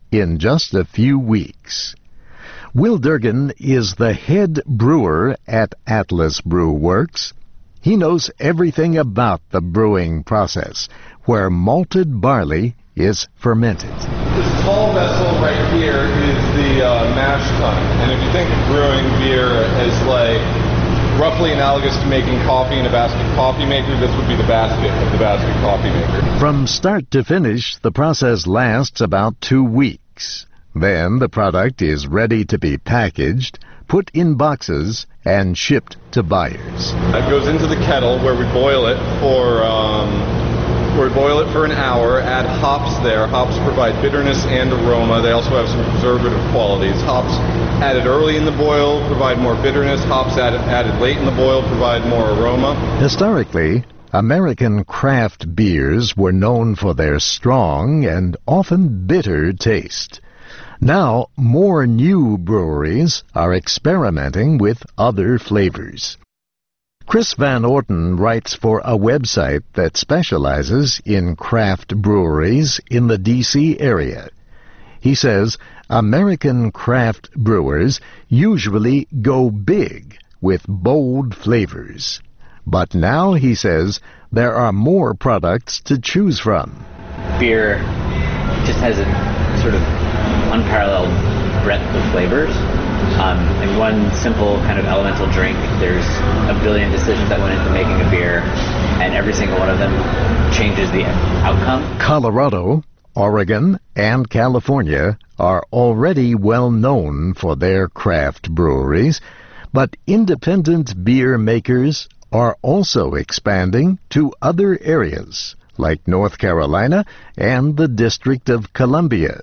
Speaker 16: in just a few weeks. Will Durgan is the head brewer at Atlas Brew Works. He knows everything about the brewing process, where malted barley is fermented.
Speaker 9: This tall vessel right here is the uh, mash tun. And if you think of brewing beer as like roughly analogous to making coffee in a basket coffee maker, this would be the basket of the basket coffee maker.
Speaker 16: From start to finish, the process lasts about two weeks. Then the product is ready to be packaged, put in boxes, and shipped to buyers.
Speaker 9: It goes into the kettle where we boil it for um, where we boil it for an hour. Add hops there. Hops provide bitterness and aroma. They also have some preservative qualities. Hops added early in the boil provide more bitterness. Hops added, added late in the boil provide more aroma.
Speaker 16: Historically, American craft beers were known for their strong and often bitter taste. Now, more new breweries are experimenting with other flavors. Chris Van Orten writes for a website that specializes in craft breweries in the D C area. He says American craft brewers usually go big with bold flavors. But now, he says, there are more products to choose from.
Speaker 21: Beer just has a sort of unparalleled breadth of flavors. Um, in one simple kind of elemental drink, there's a billion decisions that went into making a beer, and every single one of them changes the outcome.
Speaker 16: Colorado, Oregon, and California are already well known for their craft breweries, but independent beer makers are also expanding to other areas, like North Carolina and the District of Columbia.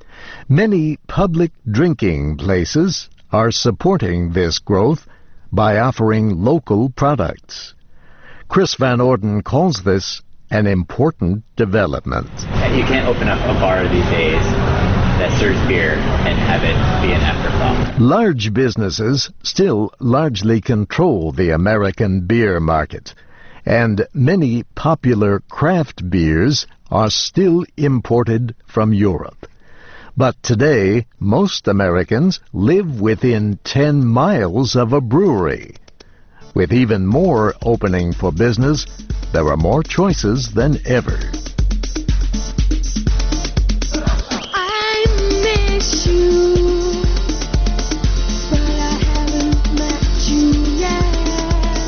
Speaker 16: Many public drinking places are supporting this growth by offering local products. Chris Van Orten calls this an important development.
Speaker 21: You can't open up a bar these days that serves beer and have it be an afterthought.
Speaker 16: Large businesses still largely control the American beer market, and many popular craft beers are still imported from Europe. But today, most Americans live within ten miles of a brewery. With even more opening for business, there are more choices than ever.
Speaker 4: I miss you, but I haven't met you yet.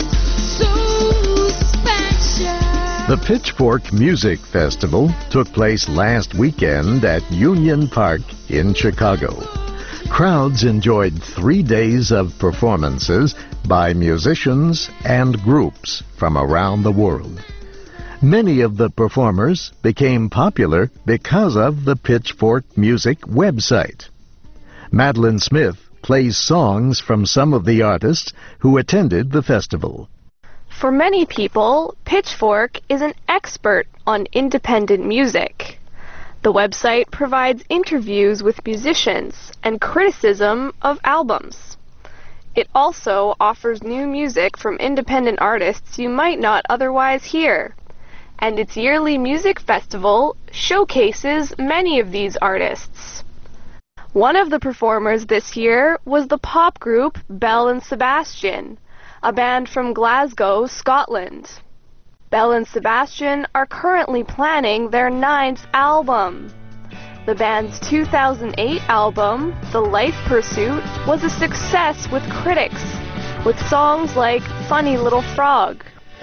Speaker 4: So special.
Speaker 16: The Pitchfork Music Festival took place last weekend at Union Park in Chicago. Crowds enjoyed three days of performances by musicians and groups from around the world. Many of the performers became popular because of the Pitchfork Music website. Madeline Smith plays songs from some of the artists who attended the festival.
Speaker 22: For many people, Pitchfork is an expert on independent music. The website provides interviews with musicians and criticism of albums. It also offers new music from independent artists you might not otherwise hear. And its yearly music festival showcases many of these artists. One of the performers this year was the pop group Belle and Sebastian, a band from Glasgow, Scotland. Belle and Sebastian are currently planning their ninth album. The band's two thousand eight album, The Life Pursuit, was a success with critics, with songs like Funny Little Frog.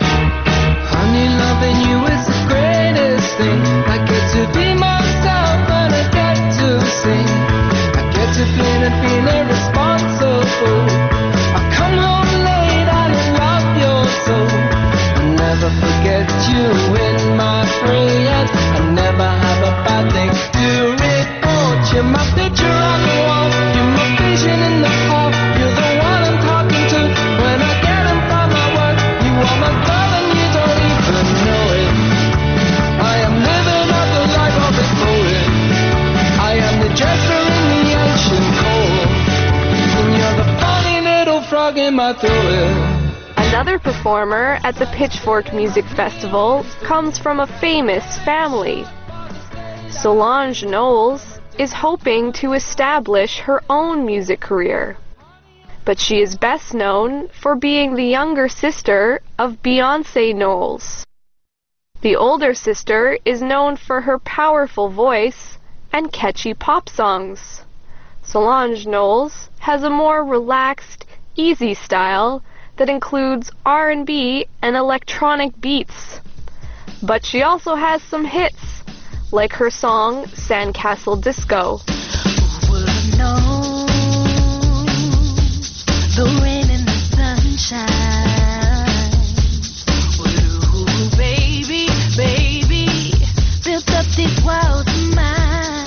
Speaker 3: Honey, loving you is the greatest thing. I get to be myself and I get to sing. I get to feel and feel irresponsible. I come home late and I love your soul. I never forget you in my prayers. I never have a bad thing to report. You're my picture on the wall. You're my vision in the hall. You're the one I'm talking to when I get in from my work. You are my girl and you don't even know it. I am living out the life of a poet. I am the jester in the ancient cold. And you're the funny little frog in my throat.
Speaker 22: Another performer at the Pitchfork Music Festival comes from a famous family. Solange Knowles is hoping to establish her own music career. But she is best known for being the younger sister of Beyoncé Knowles. The older sister is known for her powerful voice and catchy pop songs. Solange Knowles has a more relaxed, easy style that includes R and B and electronic beats. But she also has some hits, like her song Sandcastle Disco.
Speaker 3: The rain and the sunshine. Ooh, baby, baby, built up this world of mine.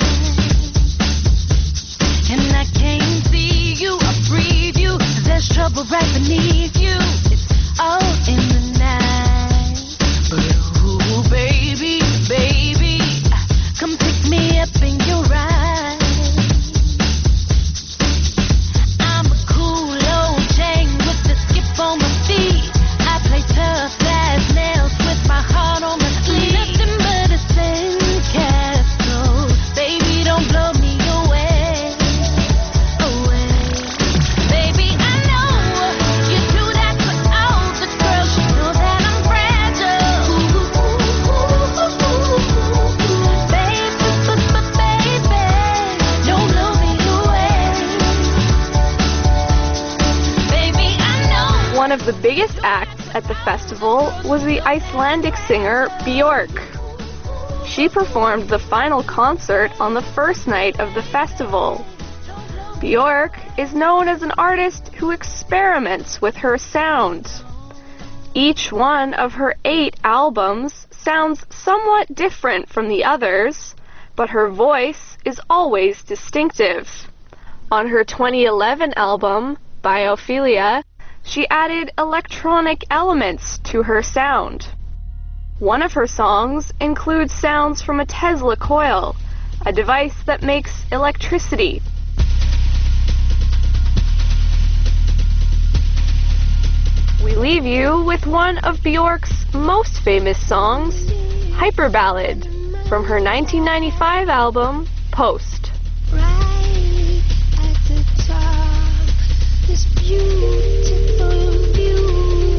Speaker 3: And I can't see you, I breathe you. There's trouble right beneath you. It's all in the night. But ooh, baby, baby, come pick me up in your eyes. On my feet, I play tough as nails with my heart on my sleeve. Nothing but a sandcastle, baby, don't blow me away, away. Baby, I know you do that for all the girls. You know that I'm fragile. Baby, baby, don't blow me away. Baby, I know.
Speaker 22: One of the biggest acts at the festival was the Icelandic singer Björk. She performed the final concert on the first night of the festival. Björk is known as an artist who experiments with her sound. Each one of her eight albums sounds somewhat different from the others, but her voice is always distinctive. On her twenty eleven album, Biophilia, she added electronic elements to her sound. One of her songs includes sounds from a Tesla coil, a device that makes electricity. We leave you with one of Björk's most famous songs, Hyperballad, from her nineteen ninety-five album, Post.
Speaker 3: Right at the top, this beautiful view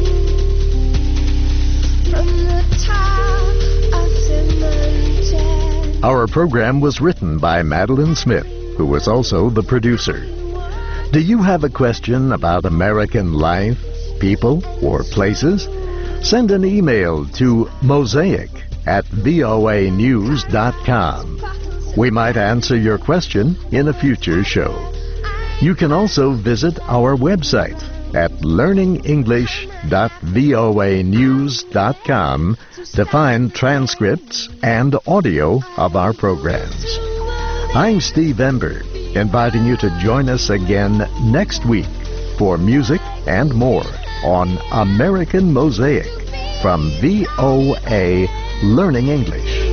Speaker 3: from the top of the mountain.
Speaker 16: Our program was written by Madeline Smith, who was also the producer. Do you have a question about American life, people, or places? Send an email to mosaic at voa news dot com. We might answer your question in a future show. You can also visit our website at learning english dot voa news dot com to find transcripts and audio of our programs. I'm Steve Ember, inviting you to join us again next week for music and more on American Mosaic from V O A Learning English.